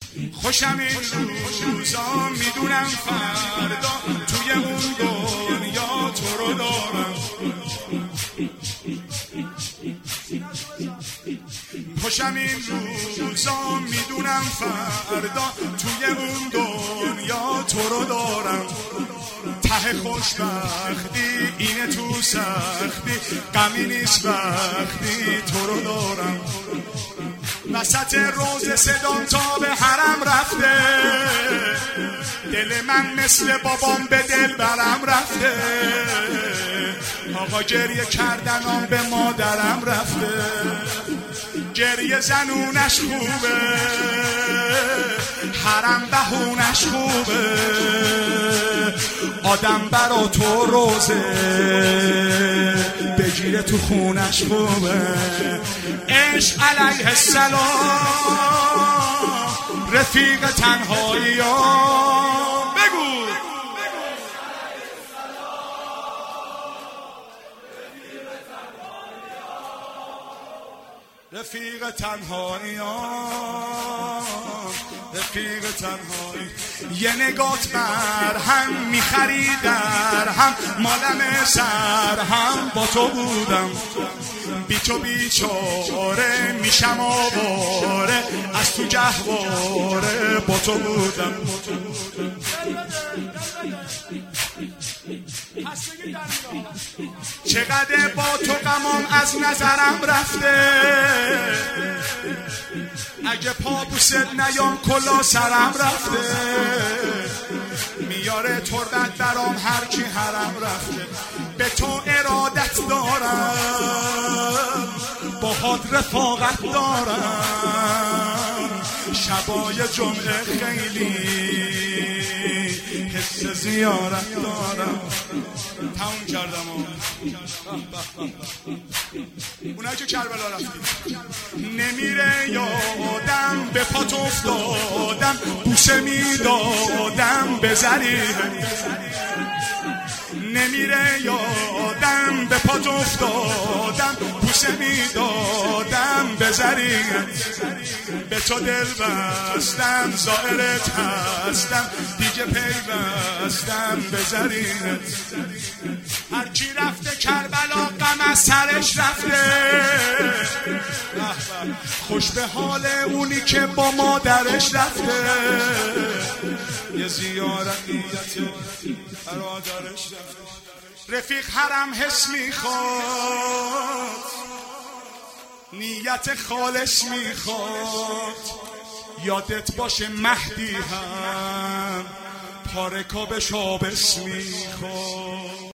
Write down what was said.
خوشم این روزا میدونم فردا توی اون دنیا تو رو دارم. خوشم این روزا میدونم فردا توی اون دنیا تو رو دارم. ته خوشبختی اینه تو سختی، غمی نیست وقتی تو رو دارم. وسط روز صدام تا به حرم رفته، دل من مثل بابام به دل برم رفته. آقا گریه کردنم به مادرم رفته، گریه زنونش خوبه، حرم بهونش خوبه. آدم برا تو روزه بگیره تو خونش خوبه. عشق علیه السلام رفیق تنهایی ها. بگو رفیق تنهایی ها، رفیق تنهایی. یه نگات بر هم میخریدر هم مالم سر هم با تو بودم. بی تو بیچاره میشم آواره، از تو گهواره با تو بودم. چقدر با تو غمام از نظرم رفته، اگه پا بوست نیام کلا سرم رفته. میاره تربت برام هر کی حرم رفته. به تو ارادت دارم، با حد رفاقت دارم. شبای جمعه خیلی حس زیارت دارم. تموم کردم اونایی که کربلا رفتیم. نمیره یادم به پات افتادم، بوسه میدادم به ذریح. نمیره یادم به پات افتادم، بوسه میدادم به ذریح. به تو دل بستم ظاهرت هستم، دیگه پیوستم به ذریح. هر کی رفته کربلا غم از سرش رفته، خوش به حال اونی که با مادرش رفته. یه زیارت نیت برادرش رفته. رفیق حرم حس میخواد، نیت خالص میخواد. یادت باشه مهدی هم پارکا به شابس میخواد.